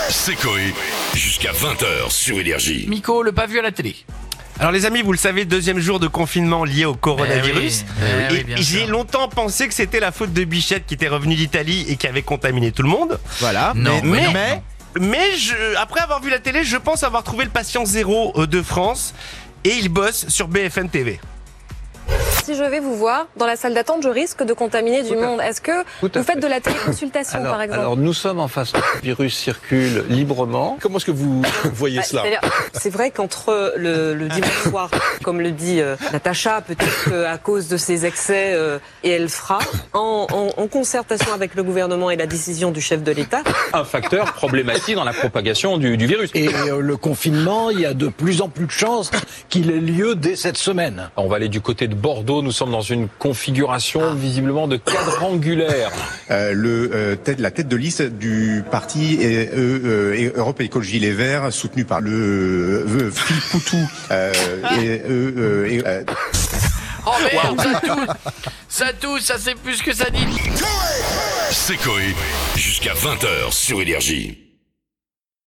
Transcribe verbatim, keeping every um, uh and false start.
C'est Coé, jusqu'à vingt heures sur Énergie. Miko, le pas vu à la télé. Alors les amis, vous le savez, deuxième jour de confinement lié au coronavirus. Eh oui, eh oui, et bien j'ai sûr. longtemps pensé que c'était la faute de Bichette qui était revenu d'Italie et qui avait contaminé tout le monde. Voilà. Non, mais, mais, mais, mais je, après avoir vu la télé, je pense avoir trouvé le patient zéro euh, de France et il bosse sur B F M T V. Si je vais vous voir dans la salle d'attente, je risque de contaminer du monde. Est-ce que Tout à vous faites fait. de la téléconsultation, Alors, par exemple? alors, nous sommes en face, le virus circule librement. Comment est-ce que vous voyez Bah, cela? c'est-à-dire, c'est vrai qu'entre le, le dimanche soir, comme le dit euh, Natacha, peut-être qu'à cause de ses excès, euh, et elle fera, en, en, en concertation avec le gouvernement et la décision du chef de l'État, un facteur problématique dans la propagation du, du virus. Et euh, le confinement, il y a de plus en plus de chances qu'il ait lieu dès cette semaine. On va aller du côté de Bordeaux. Nous sommes dans une configuration visiblement de quadrangulaire. Euh, le, euh, tête, la tête de liste du parti euh, euh, Europe Écologie Les Verts, soutenu par le euh, Philippe Poutou. Euh, et, euh, euh, et, euh, oh merde, ça touche, ça touche, ça sait plus ce que ça dit. C'est Coé, jusqu'à vingt heures sur Énergie.